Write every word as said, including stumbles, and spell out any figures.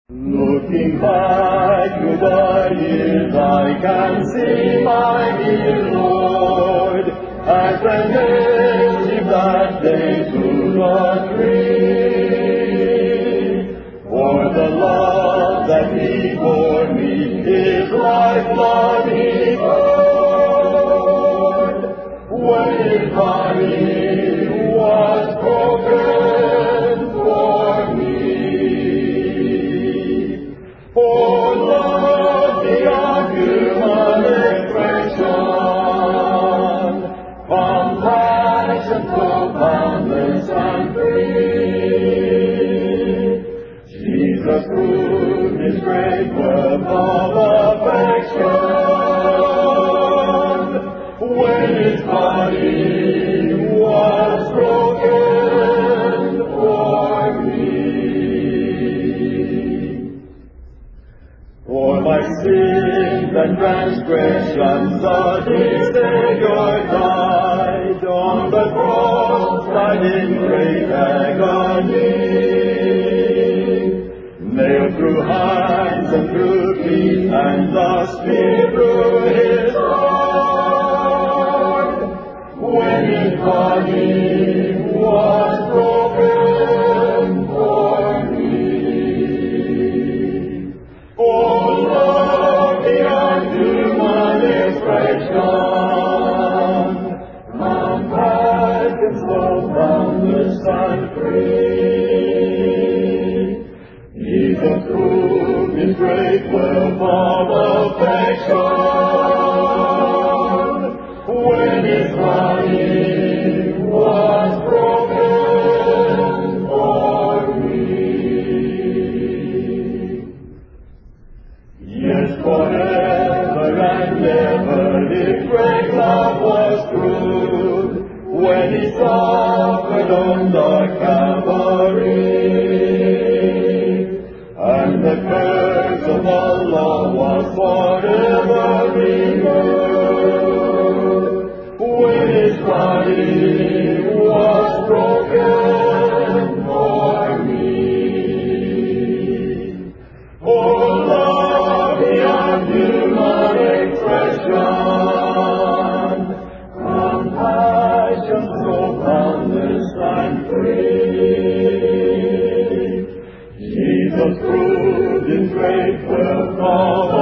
Looking back through the years, I can see my dear Lord, as the days leave that day to the tree. For the love that He bore me, His lifeblood He poured, when His body was broken for me. For love beyond human expression, compassion so boundless and free, Jesus proved His great worth of affection, when His body was broken for me. For my sins and transgressions, the Savior died on the cross, died in great agony. Nailed through hands and through feet, and the spear through His heart, when His body was broken for me. For love beyond human expression, compassion so boundless and free, Jesus proved His great wealth of affection, when His body was broken for me. Yes, forever and ever His great love was proved, when He suffered on the Calvary, and the curse of the law was forever removed, when His body was broken for me. For love beyond human expression, compassion so boundless and free, Jesus proved His great wealth of